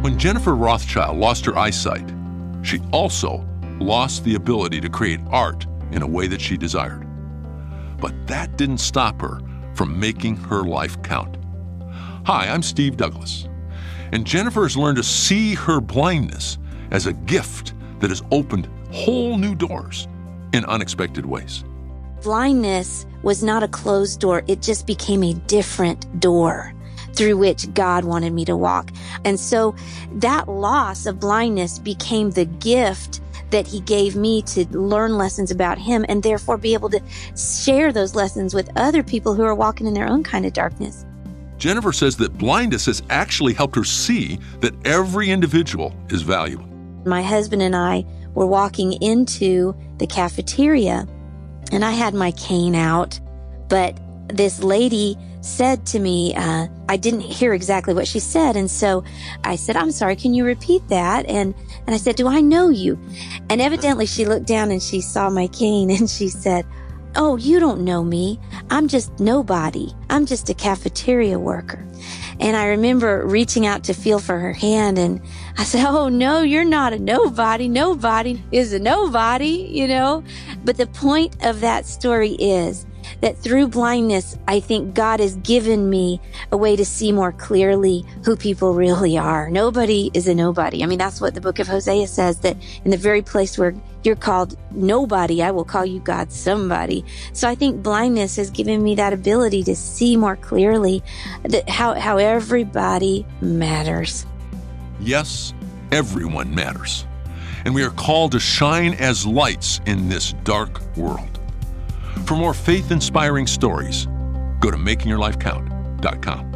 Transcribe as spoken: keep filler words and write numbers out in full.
When Jennifer Rothschild lost her eyesight, she also lost the ability to create art in a way that she desired. But that didn't stop her from making her life count. Hi, I'm Steve Douglas, and Jennifer has learned to see her blindness as a gift that has opened whole new doors in unexpected ways. Blindness was not a closed door. It just became a different door through which God wanted me to walk. And so that loss of blindness became the gift that he gave me to learn lessons about him and therefore be able to share those lessons with other people who are walking in their own kind of darkness. Jennifer says that blindness has actually helped her see that every individual is valuable. My husband and I were walking into the cafeteria and I had my cane out, but this lady said to me, uh, I didn't hear exactly what she said. And so I said, I'm sorry, can you repeat that? And, and I said, do I know you? And evidently she looked down and she saw my cane and she said, oh, you don't know me. I'm just nobody. I'm just a cafeteria worker. And I remember reaching out to feel for her hand and I said, oh no, you're not a nobody. Nobody is a nobody, you know? But the point of that story is that through blindness, I think God has given me a way to see more clearly who people really are. Nobody is a nobody. I mean, that's what the book of Hosea says, that in the very place where you're called nobody, I will call you God somebody. So I think blindness has given me that ability to see more clearly that how, how everybody matters. Yes, everyone matters. And we are called to shine as lights in this dark world. For more faith-inspiring stories, go to making your life count dot com.